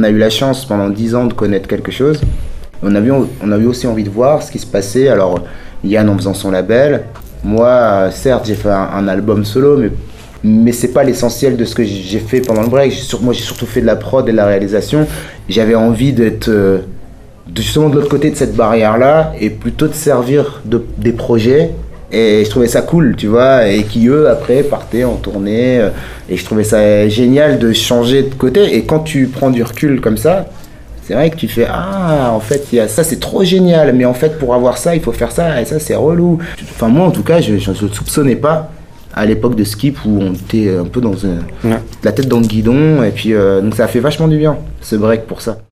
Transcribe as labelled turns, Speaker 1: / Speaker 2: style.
Speaker 1: a eu la chance pendant 10 ans de connaître quelque chose. On a eu aussi envie de voir ce qui se passait. Alors, Yann en faisant son label. Moi, certes, j'ai fait un album solo, mais c'est pas l'essentiel de ce que j'ai fait pendant le break. Moi, j'ai surtout fait de la prod et de la réalisation. J'avais envie d'être justement de l'autre côté de cette barrière-là et plutôt de servir des projets. Et je trouvais ça cool, tu vois, et qui eux, après, partaient en tournée. Et je trouvais ça génial de changer de côté. Et quand tu prends du recul comme ça, c'est vrai que tu fais ah, en fait, il y a ça, c'est trop génial, mais en fait, pour avoir ça, il faut faire ça, et ça, c'est relou. Enfin, moi, en tout cas, je ne soupçonnais pas à l'époque de Skip où on était un peu dans la tête dans le guidon. Et puis, donc, ça a fait vachement du bien, ce break pour ça.